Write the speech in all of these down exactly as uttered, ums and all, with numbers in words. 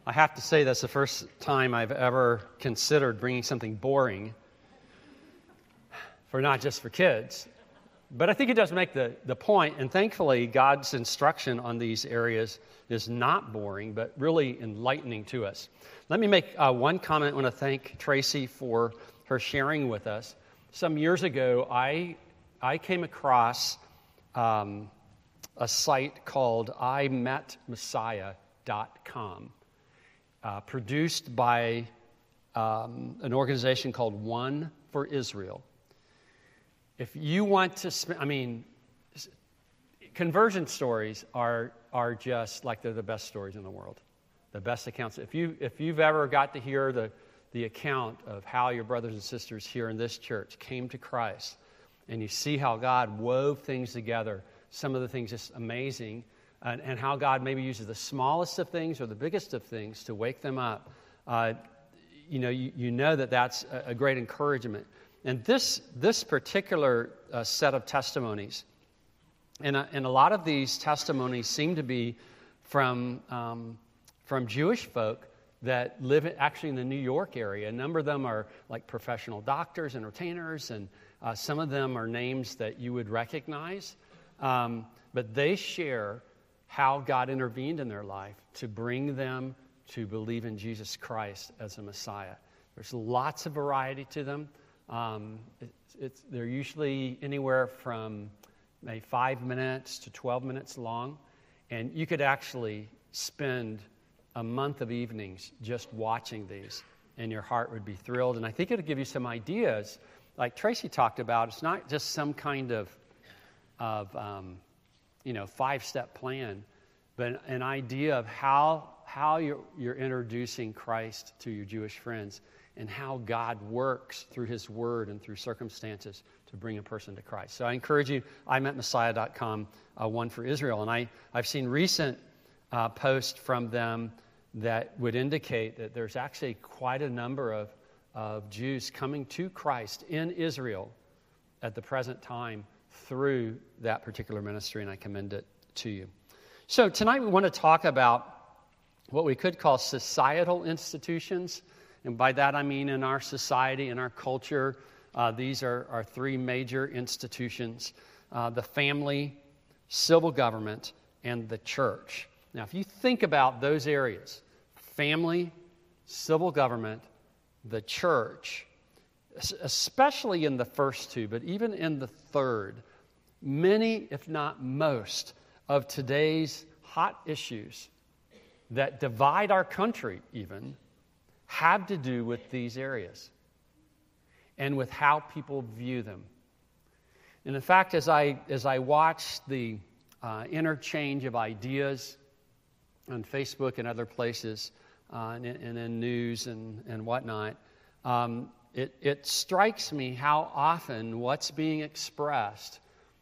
I have to say that's the first time I've ever considered bringing something boring for not just for kids. But I think it does make the, the point, and thankfully God's instruction on these areas is not boring, but really enlightening to us. Let me make uh, one comment. I want to thank Tracy for her sharing with us. Some years ago, I I came across um, a site called I met Messiah dot com, uh, produced by um, an organization called One for Israel. If you want to, sp- I mean, conversion stories are are just like they're the best stories in the world, the best accounts. If you if you've ever got to hear the the account of how your brothers and sisters here in this church came to Christ, and you see how God wove things together, some of the things just amazing, and, and how God maybe uses the smallest of things or the biggest of things to wake them up. Uh, you know, you, you know that that's a, a great encouragement. And this this particular uh, set of testimonies, and, uh, and a lot of these testimonies seem to be from um, from Jewish folk that live actually in the New York area. A number of them are like professional doctors, entertainers, and uh, some of them are names that you would recognize. Um, but they share how God intervened in their life to bring them to believe in Jesus Christ as a Messiah. There's lots of variety to them. Um, it's, it's, they're usually anywhere from maybe five minutes to twelve minutes long. And you could actually spend a month of evenings just watching these, and your heart would be thrilled. And I think it'll give you some ideas. Like Tracy talked about, it's not just some kind of, of um, you know, five-step plan, but an idea of how, how you're, you're introducing Christ to your Jewish friends, and how God works through His Word and through circumstances to bring a person to Christ. So I encourage you, I met Messiah dot com, uh, One for Israel. And I, I've seen recent uh, posts from them that would indicate that there's actually quite a number of, of Jews coming to Christ in Israel at the present time through that particular ministry, and I commend it to you. So tonight we want to talk about what we could call societal institutions. And by that I mean in our society, in our culture, uh, these are, are three major institutions, uh, the family, civil government, and the church. Now, if you think about those areas, family, civil government, the church, especially in the first two, but even in the third, many, if not most, of today's hot issues that divide our country even have to do with these areas and with how people view them. And in fact, as I as I watch the uh, interchange of ideas on Facebook and other places, uh, and, and in news and, and whatnot, um, it, it strikes me how often what's being expressed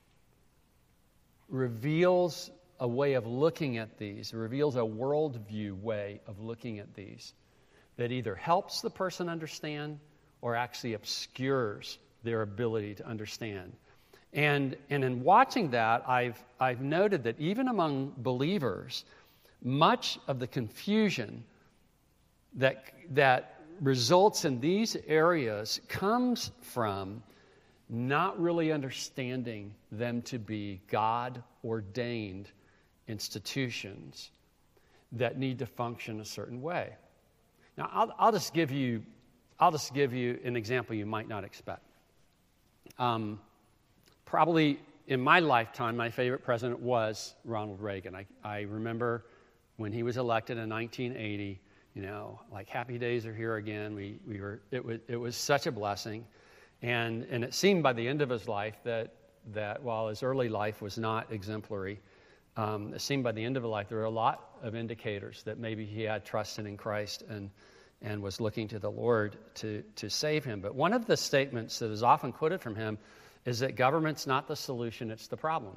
reveals a way of looking at these, reveals a worldview way of looking at these that either helps the person understand or actually obscures their ability to understand. And, and in watching that, I've, I've noted that even among believers, much of the confusion that, that results in these areas comes from not really understanding them to be God-ordained institutions that need to function a certain way. Now, I'll, I'll just give you, I'll just give you an example you might not expect. Um, probably in my lifetime, my favorite president was Ronald Reagan. I, I remember when he was elected in nineteen eighty. You know, like happy days are here again. We we were it was it was such a blessing, and and it seemed by the end of his life that that while his early life was not exemplary, um, it seemed by the end of his life there were a lot of indicators that maybe he had trusted in Christ and and was looking to the Lord to to save him. But one of the statements that is often quoted from him is that government's not the solution; it's the problem.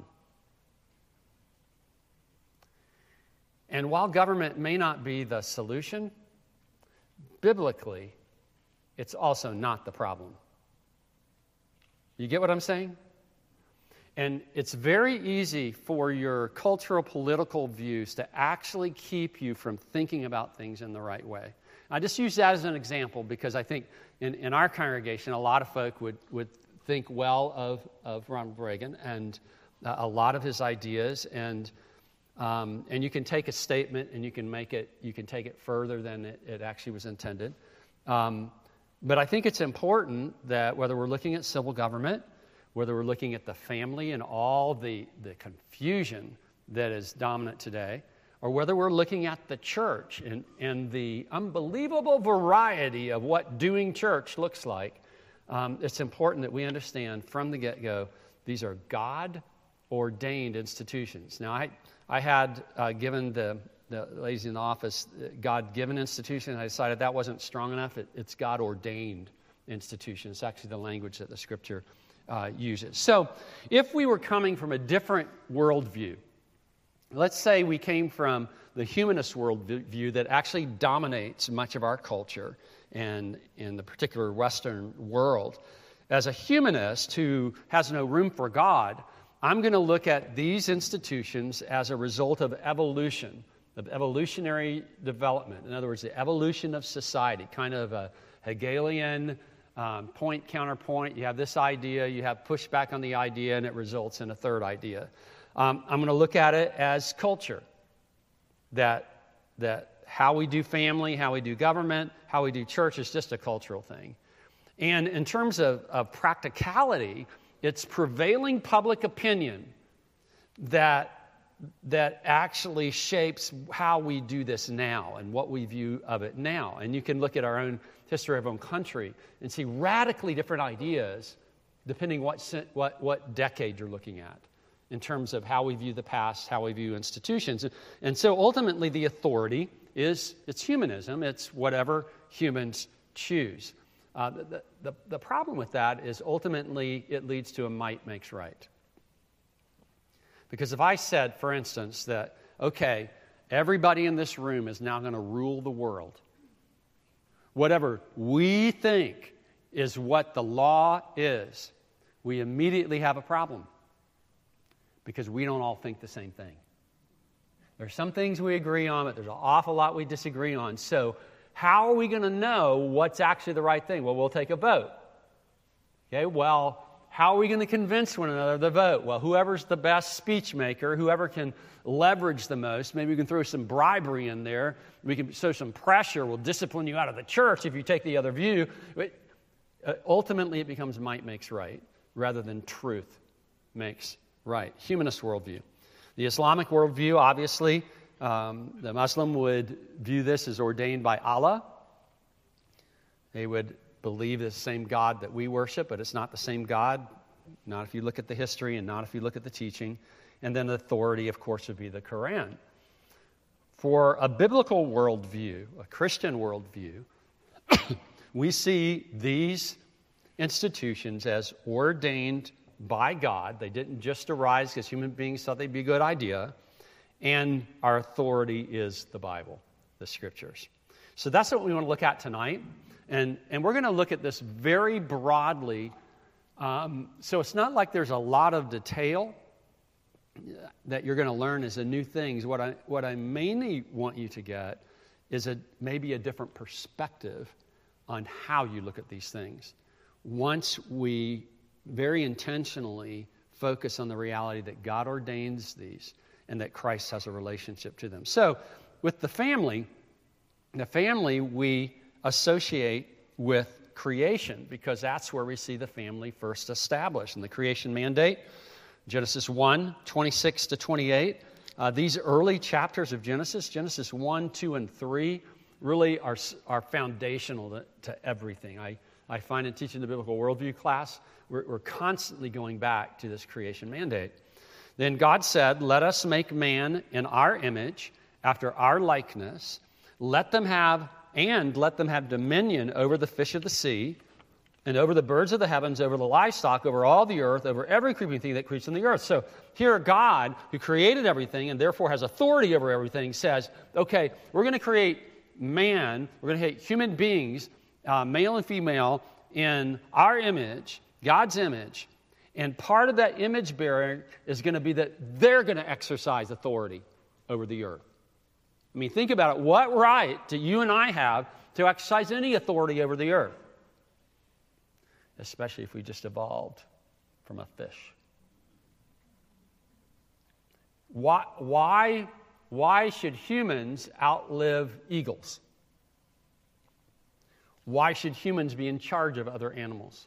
And while government may not be the solution, biblically, it's also not the problem. You get what I'm saying? And it's very easy for your cultural, political views to actually keep you from thinking about things in the right way. I just use that as an example because I think in, in our congregation, a lot of folk would, would think well of, of Ronald Reagan and uh, a lot of his ideas. And um, and you can take a statement and you can make it, you can take it further than it, it actually was intended. Um, but I think it's important that whether we're looking at civil government, whether we're looking at the family and all the, the confusion that is dominant today, or whether we're looking at the church and, and the unbelievable variety of what doing church looks like, um, it's important that we understand from the get-go, these are God-ordained institutions. Now, I, I had uh, given the, the ladies in the office God-given institution, and I decided that wasn't strong enough. It, it's God-ordained institution. It's actually the language that the Scripture Uh, use it. So if we were coming from a different worldview, let's say we came from the humanist worldview that actually dominates much of our culture and in the particular Western world. As a humanist who has no room for God, I'm going to look at these institutions as a result of evolution, of evolutionary development. In other words, the evolution of society, kind of a Hegelian Um, point, counterpoint. You have this idea, you have pushback on the idea, and it results in a third idea. Um, I'm going to look at it as culture, that, that how we do family, how we do government, how we do church is just a cultural thing. And in terms of, of practicality, it's prevailing public opinion that, that actually shapes how we do this now and what we view of it now. And you can look at our own history of our own country and see radically different ideas depending what what what decade you're looking at in terms of how we view the past, how we view institutions. And so ultimately the authority is, it's humanism. It's whatever humans choose. Uh, the, the, the problem with that is ultimately it leads to a might makes right. Because if I said, for instance, that, okay, everybody in this room is now going to rule the world, whatever we think is what the law is, we immediately have a problem because we don't all think the same thing. There's some things we agree on, but there's an awful lot we disagree on. So how are we going to know what's actually the right thing? Well, we'll take a vote. Okay, well, how are we going to convince one another to vote? Well, whoever's the best speech maker, whoever can leverage the most, maybe we can throw some bribery in there. We can show some pressure. We'll discipline you out of the church if you take the other view. But uh, ultimately, it becomes might makes right rather than truth makes right. Humanist worldview. The Islamic worldview, obviously, um, the Muslim would view this as ordained by Allah. They would believe the same God that we worship, but it's not the same God, not if you look at the history and not if you look at the teaching. And then the authority, of course, would be the Quran. For a biblical worldview, a Christian worldview, we see these institutions as ordained by God. They didn't just arise because human beings thought they'd be a good idea. And our authority is the Bible, the Scriptures. So that's what we want to look at tonight. And, and we're going to look at this very broadly. Um, so it's not like there's a lot of detail that you're going to learn as a new things. What I, what I mainly want you to get is a, maybe a different perspective on how you look at these things. Once we very intentionally focus on the reality that God ordains these and that Christ has a relationship to them. So with the family, the family we associate with creation because that's where we see the family first established. In the creation mandate, Genesis one, twenty-six to twenty-eight, uh, these early chapters of Genesis, Genesis one, two, and three, really are, are foundational to, to everything. I, I find in teaching the biblical worldview class, we're, we're constantly going back to this creation mandate. Then God said, "Let us make man in our image, after our likeness. Let them have, and let them have dominion over the fish of the sea, and over the birds of the heavens, over the livestock, over all the earth, over every creeping thing that creeps on the earth." So here God, who created everything and therefore has authority over everything, says, okay, we're going to create man, we're going to create human beings, uh, male and female, in our image, God's image, And part of that image bearing is going to be that they're going to exercise authority over the earth. I mean, think about it. What right do you and I have to exercise any authority over the earth? Especially if we just evolved from a fish. Why, why, why should humans outlive eagles? Why should humans be in charge of other animals?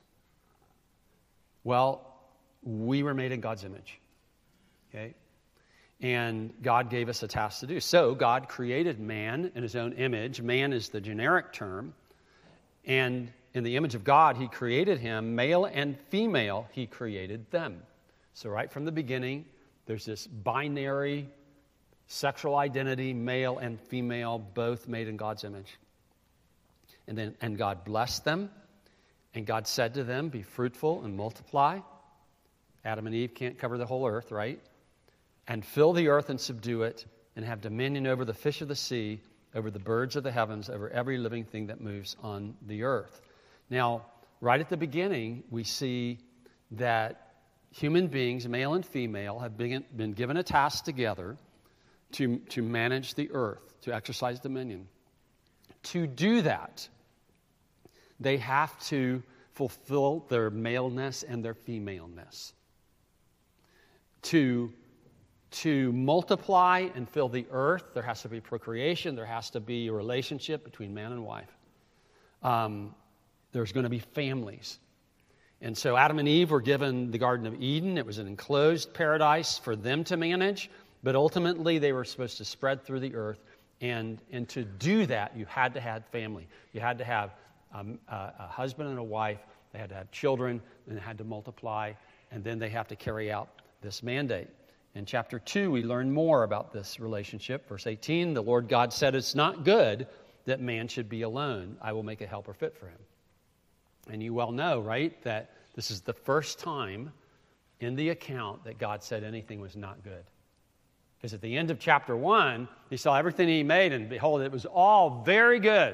Well, we were made in God's image. Okay? And God gave us a task to do. So God created man in his own image. Man is the generic term. And in the image of God, he created him. Male and female, he created them. So right from the beginning, there's this binary sexual identity, male and female, both made in God's image. And then, and God blessed them. And God said to them, be fruitful and multiply. Adam and Eve can't cover the whole earth, right? And fill the earth and subdue it, and have dominion over the fish of the sea, over the birds of the heavens, over every living thing that moves on the earth. Now, right at the beginning, we see that human beings, male and female, have been, been given a task together to, to manage the earth, to exercise dominion. To do that, they have to fulfill their maleness and their femaleness. To, to multiply and fill the earth, there has to be procreation, there has to be a relationship between man and wife. Um, there's going to be families. And so Adam and Eve were given the Garden of Eden. It was an enclosed paradise for them to manage, but ultimately they were supposed to spread through the earth. And, and to do that, you had to have family. You had to have um, a, a husband and a wife. They had to have children, and they had to multiply, and then they have to carry out this mandate. In chapter two, we learn more about this relationship. Verse eighteen, the Lord God said, it's not good that man should be alone. I will make a helper fit for him. And you well know, right, that this is the first time in the account that God said anything was not good. Because at the end of chapter one, he saw everything he made, and behold, it was all very good.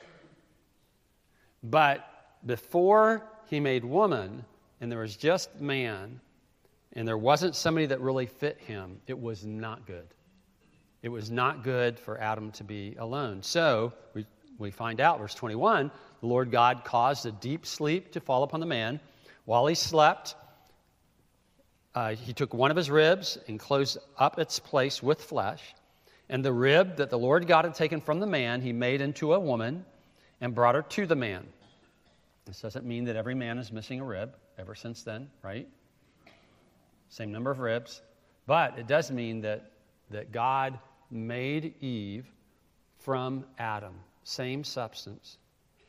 But before he made woman, and there was just man, and there wasn't somebody that really fit him, it was not good. It was not good for Adam to be alone. So we, we find out, verse twenty-one, the Lord God caused a deep sleep to fall upon the man. While he slept, Uh, he took one of his ribs and closed up its place with flesh. And the rib that the Lord God had taken from the man, he made into a woman and brought her to the man. This doesn't mean that every man is missing a rib ever since then, right? Same number of ribs. But it does mean that, that God made Eve from Adam. Same substance.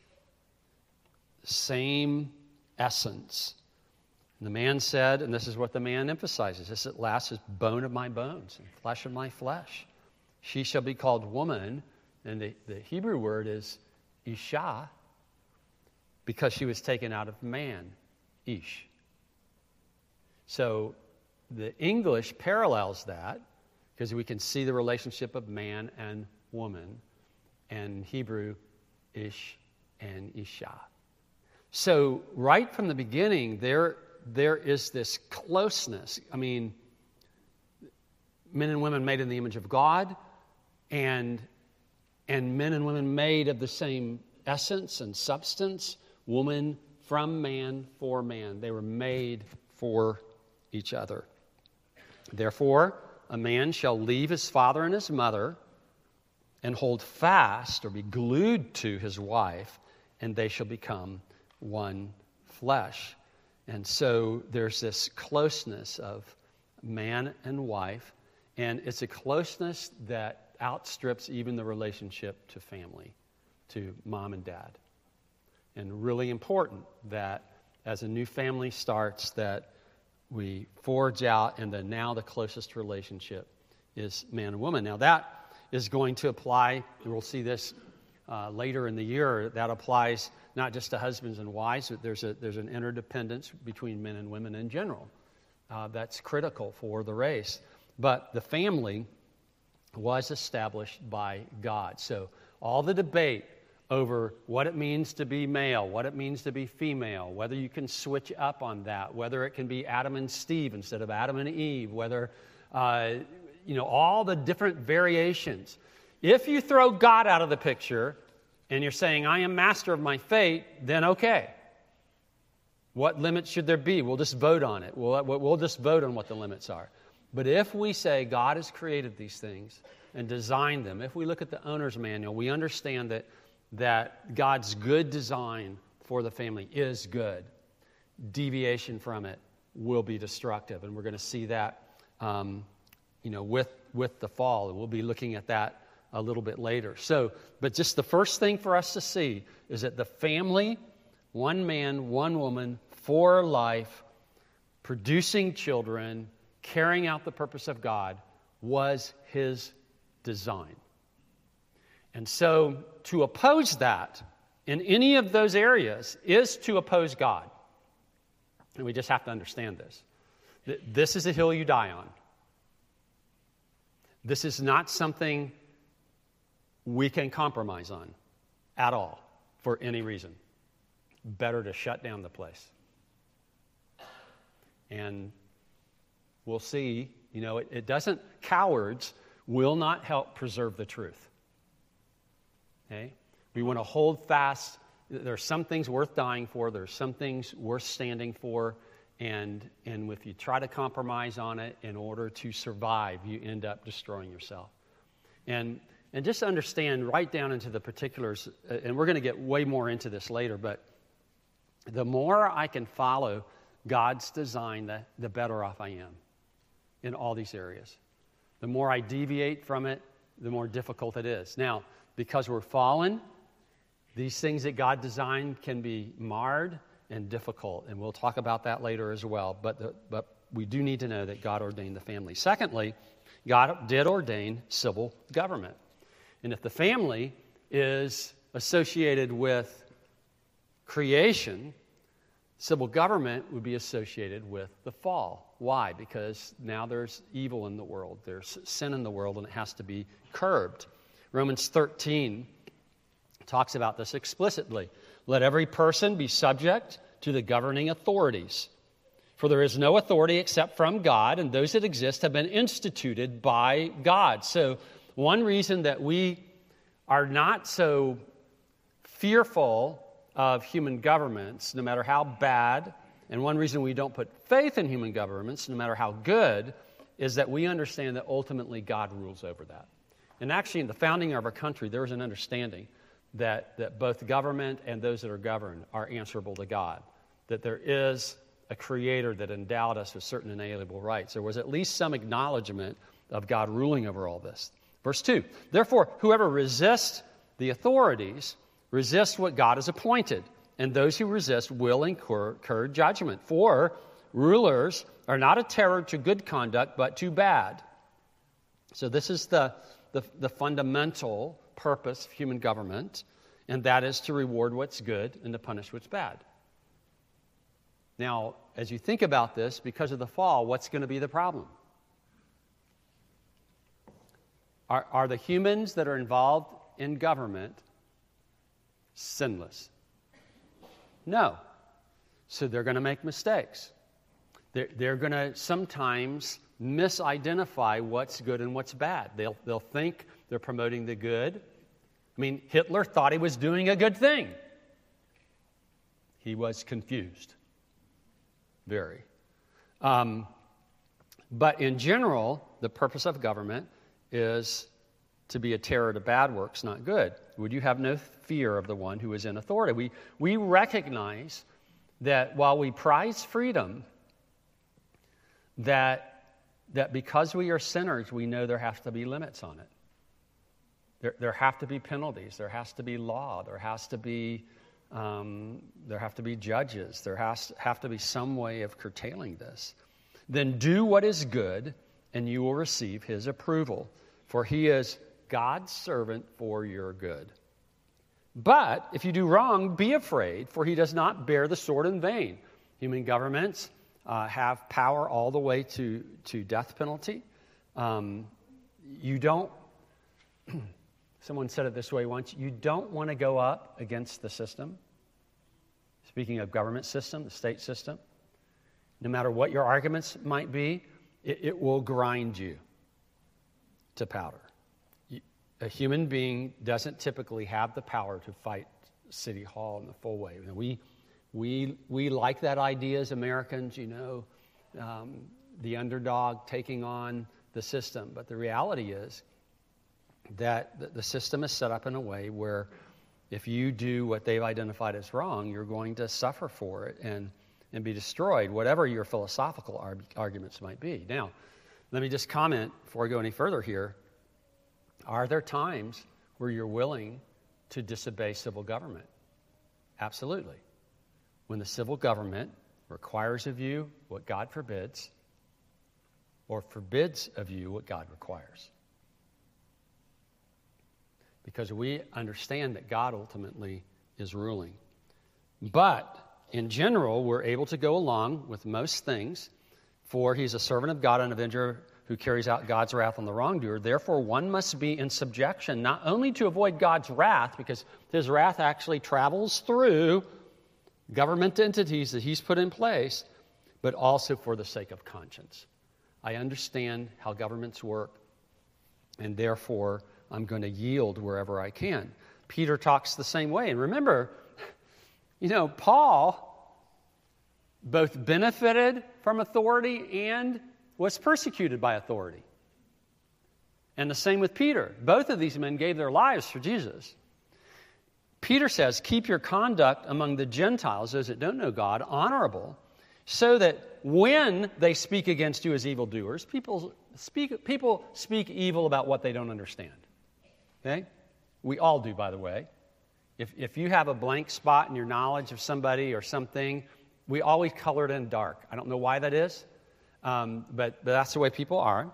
Same essence. And the man said, and this is what the man emphasizes, this at last is bone of my bones and flesh of my flesh. She shall be called woman, and the, the Hebrew word is Isha, because she was taken out of man, Ish. So the English parallels that, because we can see the relationship of man and woman, and Hebrew, Ish and Isha. So right from the beginning, there There is this closeness. I mean, men and women made in the image of God, and, and men and women made of the same essence and substance, woman from man for man. They were made for each other. Therefore, a man shall leave his father and his mother and hold fast or be glued to his wife, and they shall become one flesh. And so there's this closeness of man and wife, and it's a closeness that outstrips even the relationship to family, to mom and dad. And really important that as a new family starts, that we forge out, and then now the closest relationship is man and woman. Now that is going to apply, and we'll see this uh, later in the year, that applies not just to husbands and wives, but there's a there's an interdependence between men and women in general. Uh, that's critical for the race. But the family was established by God. So all the debate over what it means to be male, what it means to be female, whether you can switch up on that, whether it can be Adam and Steve instead of Adam and Eve, whether, uh, you know, all the different variations. If you throw God out of the picture and you're saying, I am master of my fate, then okay. What limits should there be? We'll just vote on it. We'll, we'll just vote on what the limits are. But if we say God has created these things and designed them, if we look at the owner's manual, we understand that that God's good design for the family is good. Deviation from it will be destructive, and we're going to see that, um, you know, with with the fall, and we'll be looking at that a little bit later. So, but just the first thing for us to see is that the family, one man, one woman, for life, producing children, carrying out the purpose of God, was His design. And so to oppose that in any of those areas is to oppose God. And we just have to understand this. This is a hill you die on. This is not something we can compromise on at all for any reason. Better to shut down the place. And we'll see, you know, it, it doesn't, cowards will not help preserve the truth. Okay? We want to hold fast. There are some things worth dying for. There are some things worth standing for. And, and if you try to compromise on it in order to survive, you end up destroying yourself. And, and just understand right down into the particulars, and we're going to get way more into this later, but the more I can follow God's design, the, the better off I am in all these areas. The more I deviate from it, the more difficult it is. Now, because we're fallen, these things that God designed can be marred and difficult, and we'll talk about that later as well. But the, but we do need to know that God ordained the family. Secondly, God did ordain civil government. And if the family is associated with creation, civil government would be associated with the fall. Why? Because now there's evil in the world. There's sin in the world, and it has to be curbed. Romans thirteen talks about this explicitly. Let every person be subject to the governing authorities. For there is no authority except from God, and those that exist have been instituted by God. So one reason that we are not so fearful of human governments, no matter how bad, and one reason we don't put faith in human governments, no matter how good, is that we understand that ultimately God rules over that. And actually, in the founding of our country, there was an understanding that, that both government and those that are governed are answerable to God, that there is a creator that endowed us with certain inalienable rights. There was at least some acknowledgement of God ruling over all this. Verse two, therefore, whoever resists the authorities resists what God has appointed, and those who resist will incur, incur judgment. For rulers are not a terror to good conduct, but to bad. So this is the, the, the fundamental purpose of human government, and that is to reward what's good and to punish what's bad. Now, as you think about this, because of the fall, what's going to be the problem? Are, are the humans that are involved in government sinless? No. So they're going to make mistakes. They're, they're going to sometimes misidentify what's good and what's bad. They'll, they'll think they're promoting the good. I mean, Hitler thought he was doing a good thing. He was confused. Very. Um, but in general, the purpose of government is to be a terror to bad works, not good. Would you have no fear of the one who is in authority? We, we recognize that while we prize freedom, that, that because we are sinners, we know there has to be limits on it. There, there have to be penalties. There has to be law. There has to be um, there have to be judges. There has to have to be some way of curtailing this. Then do what is good, and you will receive His approval, for He is God's servant for your good. But if you do wrong, be afraid, for He does not bear the sword in vain. Human governments uh, have power all the way to, to death penalty. Um, you don't... Someone said it this way once: you don't want to go up against the system. Speaking of government system, the state system, no matter what your arguments might be, it, it will grind you to powder. A human being doesn't typically have the power to fight City Hall in the full way. We, we, we like that idea as Americans, you know, um, the underdog taking on the system. But the reality is that the system is set up in a way where if you do what they've identified as wrong, you're going to suffer for it and, and be destroyed, whatever your philosophical arg- arguments might be. Now, let me just comment before I go any further here. Are there times where you're willing to disobey civil government? Absolutely. When the civil government requires of you what God forbids, or forbids of you what God requires. Because we understand that God ultimately is ruling. But in general, we're able to go along with most things, for he's a servant of God, an avenger who carries out God's wrath on the wrongdoer. Therefore, one must be in subjection, not only to avoid God's wrath, because his wrath actually travels through government entities that he's put in place, but also for the sake of conscience. I understand how governments work, and therefore I'm going to yield wherever I can. Peter talks the same way. And remember, you know, Paul both benefited from authority and was persecuted by authority. And the same with Peter. Both of these men gave their lives for Jesus. Peter says, keep your conduct among the Gentiles, those that don't know God, honorable, so that when they speak against you as evildoers, people speak, people speak evil about what they don't understand. Okay? We all do, by the way. If, if you have a blank spot in your knowledge of somebody or something, we always color it in dark. I don't know why that is. Um, but, but that's the way people are.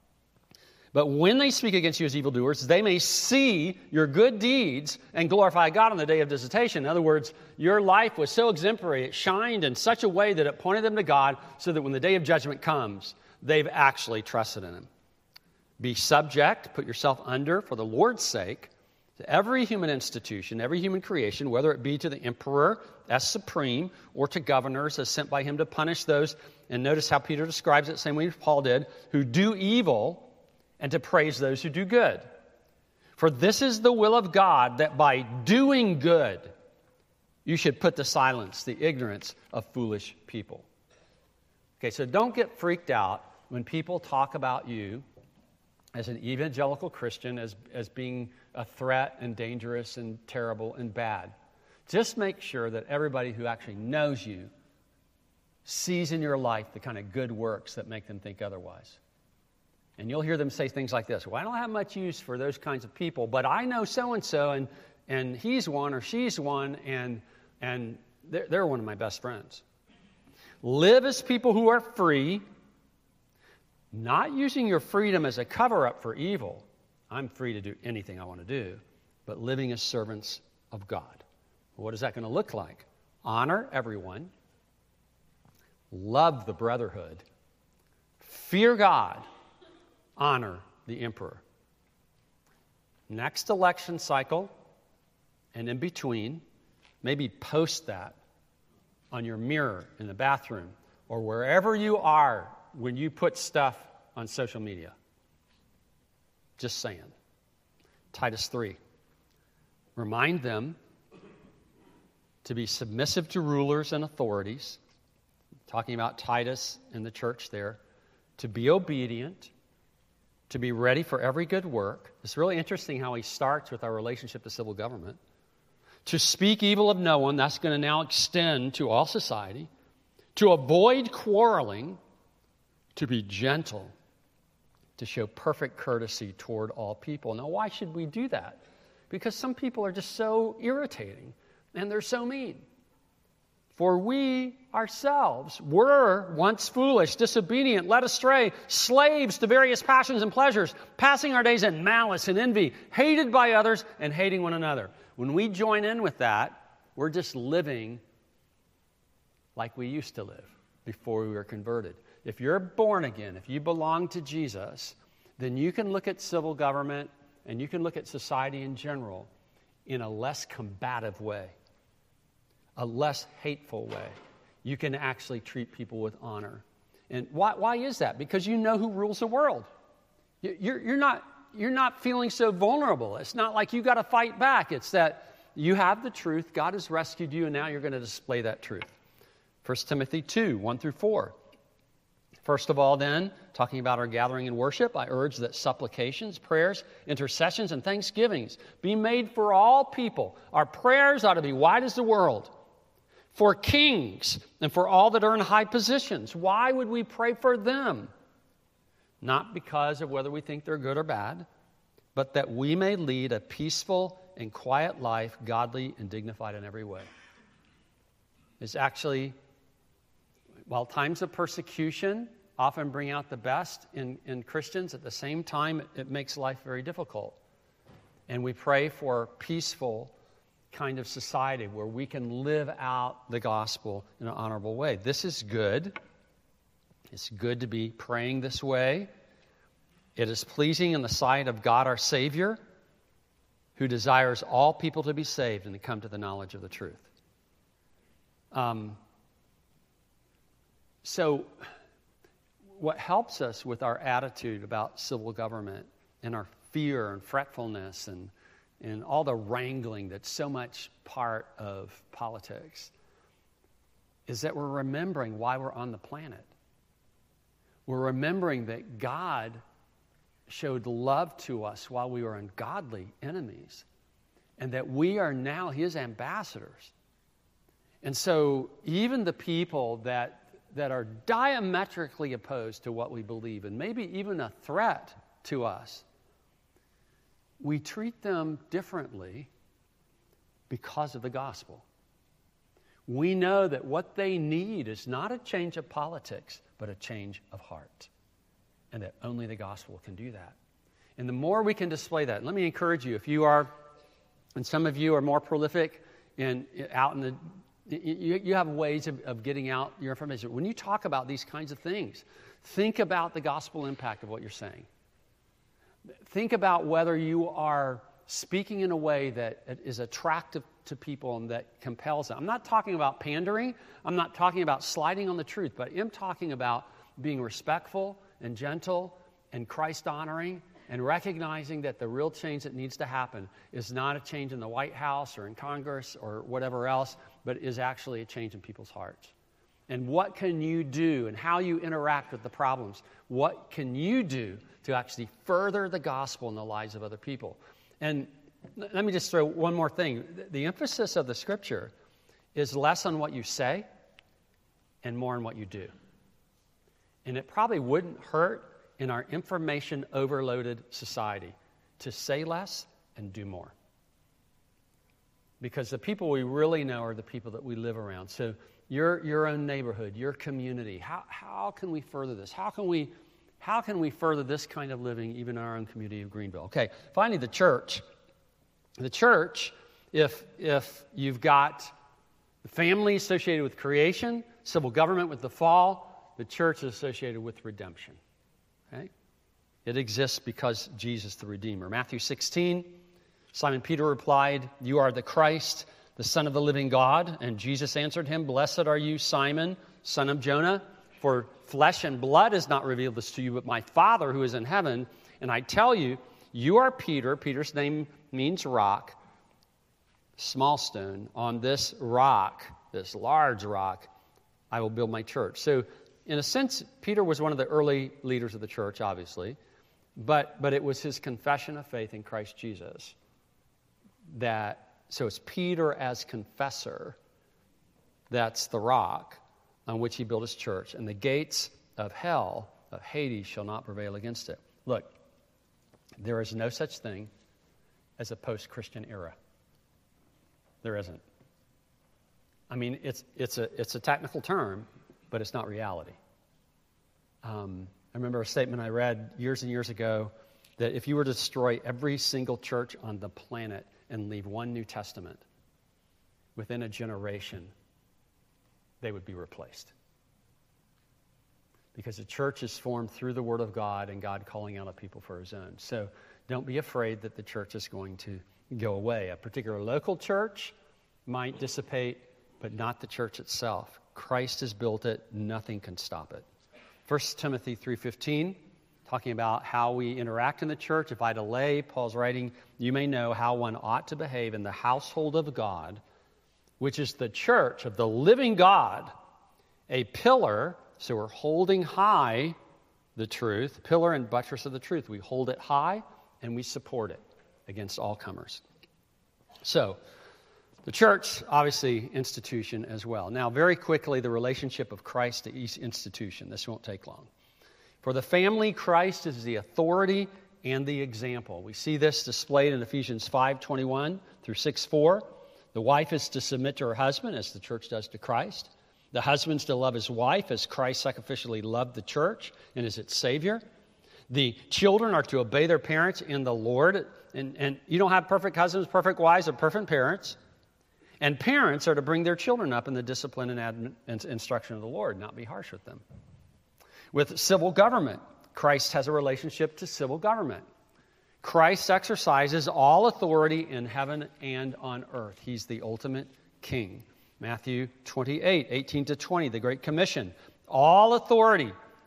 But when they speak against you as evildoers, they may see your good deeds and glorify God on the day of visitation. In other words, your life was so exemplary, it shined in such a way that it pointed them to God, so that when the day of judgment comes, they've actually trusted in Him. Be subject, put yourself under, for the Lord's sake, to every human institution, every human creation, whether it be to the emperor as supreme or to governors as sent by him to punish those. And notice how Peter describes it, same way Paul did, who do evil, and to praise those who do good. For this is the will of God, that by doing good you should put to silence the ignorance of foolish people. Okay, so don't get freaked out when people talk about you as an evangelical Christian as, as being a threat and dangerous and terrible and bad. Just make sure that everybody who actually knows you sees in your life the kind of good works that make them think otherwise. And you'll hear them say things like this: well, I don't have much use for those kinds of people, but I know so-and-so, and and he's one or she's one, and, and they're, they're one of my best friends. Live as people who are free, not using your freedom as a cover-up for evil. I'm free to do anything I want to do, but living as servants of God. What is that going to look like? Honor everyone. Love the brotherhood. Fear God. Honor the emperor. Next election cycle, and in between, maybe post that on your mirror in the bathroom or wherever you are when you put stuff on social media. Just saying. Titus three. Remind them to be submissive to rulers and authorities. Talking about Titus and the church there. To be obedient. To be ready for every good work. It's really interesting how he starts with our relationship to civil government. To speak evil of no one. That's going to now extend to all society. To avoid quarreling. To be gentle. To show perfect courtesy toward all people. Now, why should we do that? Because some people are just so irritating, and they're so mean. For we ourselves were once foolish, disobedient, led astray, slaves to various passions and pleasures, passing our days in malice and envy, hated by others and hating one another. When we join in with that, we're just living like we used to live before we were converted. If you're born again, if you belong to Jesus, then you can look at civil government and you can look at society in general in a less combative way, a less hateful way. You can actually treat people with honor. And why, why is that? Because you know who rules the world. You're, you're, not, you're not feeling so vulnerable. It's not like you got to fight back. It's that you have the truth. God has rescued you, and now you're going to display that truth. First Timothy two, one through four. First of all, then, talking about our gathering in worship, I urge that supplications, prayers, intercessions, and thanksgivings be made for all people. Our prayers ought to be wide as the world. For kings and for all that are in high positions. Why would we pray for them? Not because of whether we think they're good or bad, but that we may lead a peaceful and quiet life, godly and dignified in every way. It's actually, while times of persecution often bring out the best in, in Christians, at the same time, it, it makes life very difficult. And we pray for peaceful kind of society where we can live out the gospel in an honorable way. This is good. It's good to be praying this way. It is pleasing in the sight of God our Savior, who desires all people to be saved and to come to the knowledge of the truth. Um, so what helps us with our attitude about civil government and our fear and fretfulness and and all the wrangling that's so much part of politics is that we're remembering why we're on the planet. We're remembering that God showed love to us while we were ungodly enemies, and that we are now His ambassadors. And so even the people that, that are diametrically opposed to what we believe, and maybe even a threat to us, we treat them differently because of the gospel. We know that what they need is not a change of politics, but a change of heart. And that only the gospel can do that. And the more we can display that, let me encourage you, if you are, and some of you are more prolific and out in the, you, you have ways of, of getting out your information. When you talk about these kinds of things, think about the gospel impact of what you're saying. Think about whether you are speaking in a way that is attractive to people and that compels them. I'm not talking about pandering. I'm not talking about sliding on the truth, but I am talking about being respectful and gentle and Christ-honoring and recognizing that the real change that needs to happen is not a change in the White House or in Congress or whatever else, but is actually a change in people's hearts. And what can you do and how you interact with the problems? What can you do to actually further the gospel in the lives of other people? And let me just throw one more thing. The emphasis of the Scripture is less on what you say and more on what you do. And it probably wouldn't hurt in our information overloaded society to say less and do more. Because the people we really know are the people that we live around. So your your own neighborhood, your community, how how can we further this? How can we how can we further this kind of living even in our own community of Greenville? Okay, finally the church. The church, if if you've got the family associated with creation, civil government with the fall, the church is associated with redemption. Okay? It exists because Jesus the Redeemer. Matthew sixteen, Simon Peter replied, "You are the Christ, the Son of the living God." And Jesus answered him, "Blessed are you, Simon, son of Jonah, for flesh and blood has not revealed this to you, but my Father who is in heaven. And I tell you, you are Peter." Peter's name means rock, small stone. "On this rock, this large rock, I will build my church." So in a sense, Peter was one of the early leaders of the church, obviously, but, but it was his confession of faith in Christ Jesus that, so it's Peter as confessor, that's the rock on which he built his church, and the gates of hell, of Hades, shall not prevail against it. Look, there is no such thing as a post-Christian era. There isn't. I mean, it's it's a it's a technical term, but it's not reality. Um, I remember a statement I read years and years ago that if you were to destroy every single church on the planet and leave one New Testament, within a generation, they would be replaced. Because the church is formed through the Word of God and God calling out a people for His own. So don't be afraid that the church is going to go away. A particular local church might dissipate, but not the church itself. Christ has built it. Nothing can stop it. First Timothy three fifteen, talking about how we interact in the church. If I delay, Paul's writing, you may know how one ought to behave in the household of God, which is the church of the living God, a pillar. So we're holding high the truth, pillar and buttress of the truth. We hold it high and we support it against all comers. So, the church, obviously, institution as well. Now, very quickly, the relationship of Christ to each institution. This won't take long. For the family, Christ is the authority and the example. We see this displayed in Ephesians five twenty-one through six four. The wife is to submit to her husband as the church does to Christ. The husband's to love his wife as Christ sacrificially loved the church and is its Savior. The children are to obey their parents in the Lord. And, and you don't have perfect husbands, perfect wives, or perfect parents. And parents are to bring their children up in the discipline and, admin, and instruction of the Lord, not be harsh with them. With civil government, Christ has a relationship to civil government. Christ exercises all authority in heaven and on earth. He's the ultimate king. Matthew twenty-eight, eighteen to twenty, the Great Commission. All authority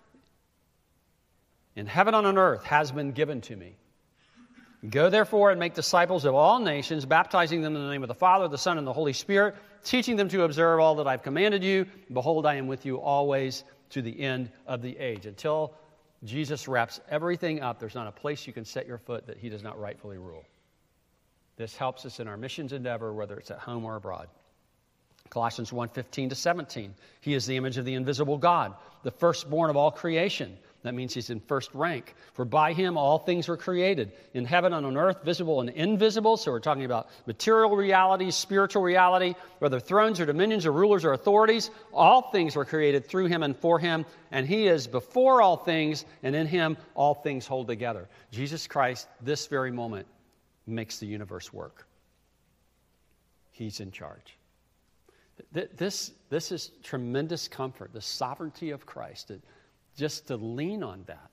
in heaven and on earth has been given to me. Go therefore and make disciples of all nations, baptizing them in the name of the Father, the Son, and the Holy Spirit, teaching them to observe all that I've commanded you. Behold, I am with you always to the end of the age. Until Jesus wraps everything up, there's not a place you can set your foot that he does not rightfully rule. This helps us in our missions endeavor, whether it's at home or abroad. Colossians one fifteen to seventeen. He is the image of the invisible God, the firstborn of all creation. That means he's in first rank. For by him all things were created, in heaven and on earth, visible and invisible. So we're talking about material reality, spiritual reality, whether thrones or dominions or rulers or authorities. All things were created through him and for him. And he is before all things, and in him all things hold together. Jesus Christ, this very moment, makes the universe work. He's in charge. This, this is tremendous comfort, the sovereignty of Christ. It, Just to lean on that.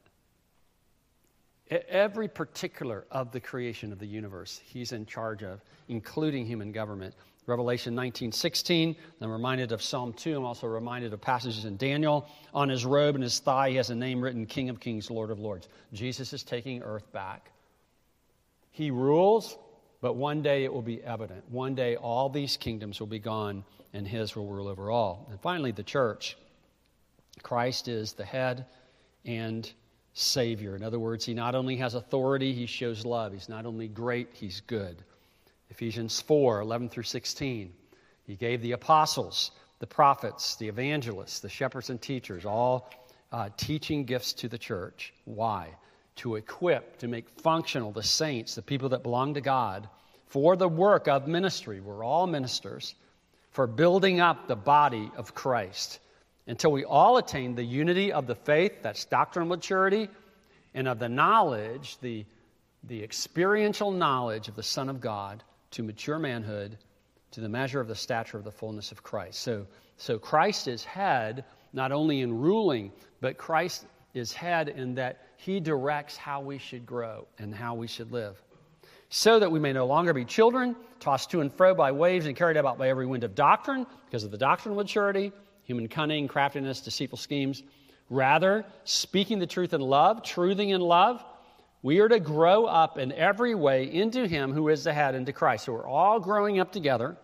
Every particular of the creation of the universe, he's in charge of, including human government. Revelation nineteen sixteen, I'm reminded of Psalm two. I'm also reminded of passages in Daniel. On his robe and his thigh, he has a name written, King of Kings, Lord of Lords. Jesus is taking earth back. He rules, but one day it will be evident. One day all these kingdoms will be gone, and his will rule over all. And finally, the church. Christ is the head and Savior. In other words, he not only has authority, he shows love. He's not only great, he's good. Ephesians four, eleven through sixteen. He gave the apostles, the prophets, the evangelists, the shepherds and teachers, all uh, teaching gifts to the church. Why? To equip, to make functional the saints, the people that belong to God, for the work of ministry. We're all ministers. For building up the body of Christ, until we all attain the unity of the faith, that's doctrinal maturity, and of the knowledge, the, the experiential knowledge of the Son of God, to mature manhood, to the measure of the stature of the fullness of Christ. So, so Christ is head, not only in ruling, but Christ is head in that he directs how we should grow and how we should live. So that we may no longer be children, tossed to and fro by waves and carried about by every wind of doctrine, because of the doctrinal maturity, human cunning, craftiness, deceitful schemes. Rather, speaking the truth in love, truthing in love, we are to grow up in every way into him who is the head, into Christ. So we're all growing up together,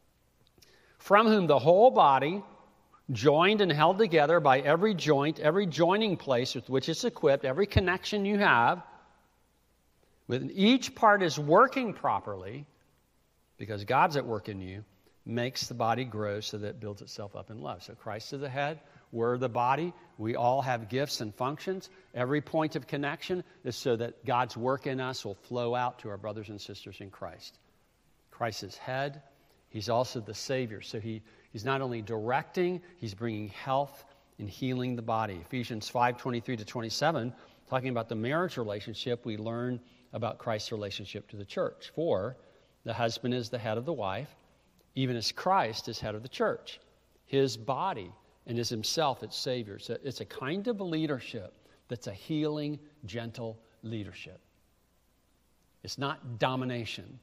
from whom the whole body, joined and held together by every joint, every joining place with which it's equipped, every connection you have, when each part is working properly, because God's at work in you, makes the body grow so that it builds itself up in love. So Christ is the head, we're the body, we all have gifts and functions. Every point of connection is so that God's work in us will flow out to our brothers and sisters in Christ. Christ is head, he's also the Savior. So he, he's not only directing, he's bringing health and healing the body. Ephesians five, twenty-three to twenty-seven, talking about the marriage relationship, we learn about Christ's relationship to the church. For the husband is the head of the wife, even as Christ is head of the church, his body, and is himself its Savior. So it's a kind of leadership that's a healing, gentle leadership. It's not domination.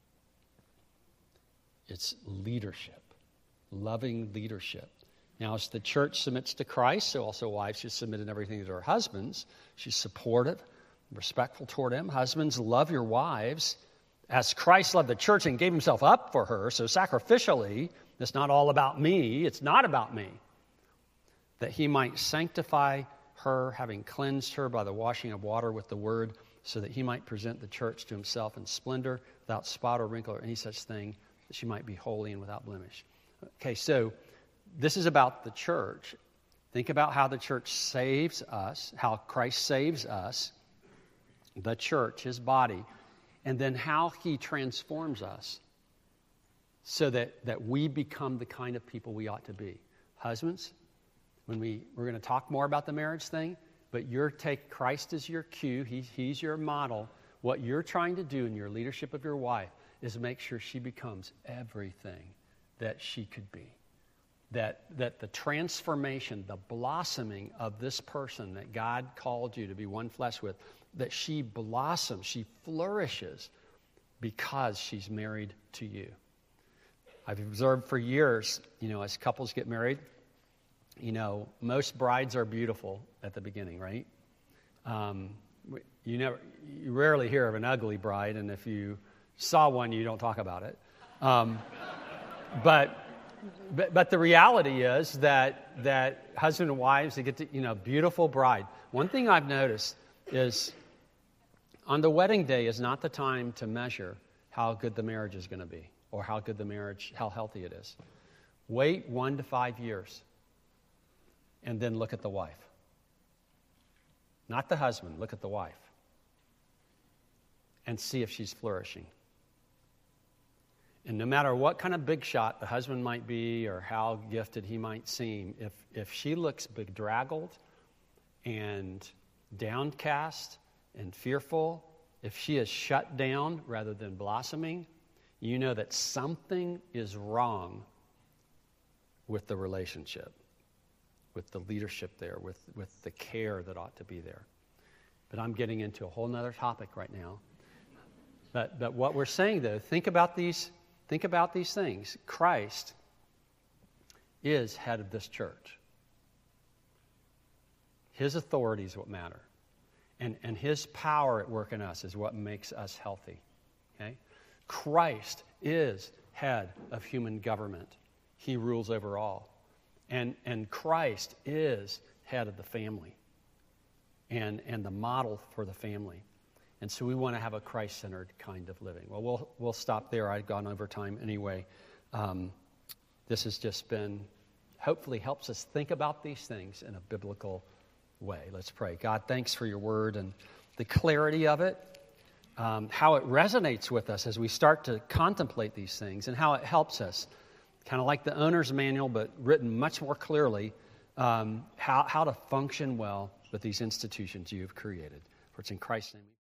It's leadership, loving leadership. Now, as the church submits to Christ, so also wives should submit in everything to their husbands. She's supportive, respectful toward them. Husbands, love your wives as Christ loved the church and gave himself up for her. So sacrificially, it's not all about me. It's not about me. That he might sanctify her, having cleansed her by the washing of water with the word, so that he might present the church to himself in splendor, without spot or wrinkle or any such thing, that she might be holy and without blemish. Okay, so this is about the church. Think about how the church saves us, how Christ saves us, the church, his body, and then how he transforms us so that, that we become the kind of people we ought to be. Husbands, when we, we're going to talk more about the marriage thing, but you're take Christ as your cue. He, he's your model. What you're trying to do in your leadership of your wife is make sure she becomes everything that she could be. That, that the transformation, the blossoming of this person that God called you to be one flesh with, that she blossoms, she flourishes because she's married to you. I've observed for years, you know, as couples get married, you know, most brides are beautiful at the beginning, right? Um, you never, you rarely hear of an ugly bride, and if you saw one, you don't talk about it. Um, but, but but the reality is that that husband and wives, they get to, you know, beautiful bride. One thing I've noticed is on the wedding day is not the time to measure how good the marriage is going to be or how good the marriage, how healthy it is. Wait one to five years. And then look at the wife. Not the husband, look at the wife. And see if she's flourishing. And no matter what kind of big shot the husband might be or how gifted he might seem, if, if she looks bedraggled and downcast and fearful, if she is shut down rather than blossoming, you know that something is wrong with the relationship, with the leadership there, with, with the care that ought to be there. But I'm getting into a whole nother topic right now. But but what we're saying, though, think about these, think about these things. Christ is head of this church. His authority is what matter. And, and his power at work in us is what makes us healthy. Okay? Christ is head of human government. He rules over all. And, and Christ is head of the family and, and the model for the family. And so we want to have a Christ-centered kind of living. Well, we'll, we'll stop there. I've gone over time anyway. Um, this has just been, hopefully helps us think about these things in a biblical way. Let's pray. God, thanks for your word and the clarity of it, um, how it resonates with us as we start to contemplate these things, and how it helps us. Kind of like the owner's manual, but written much more clearly, um, how, how to function well with these institutions you've created. For it's in Christ's name.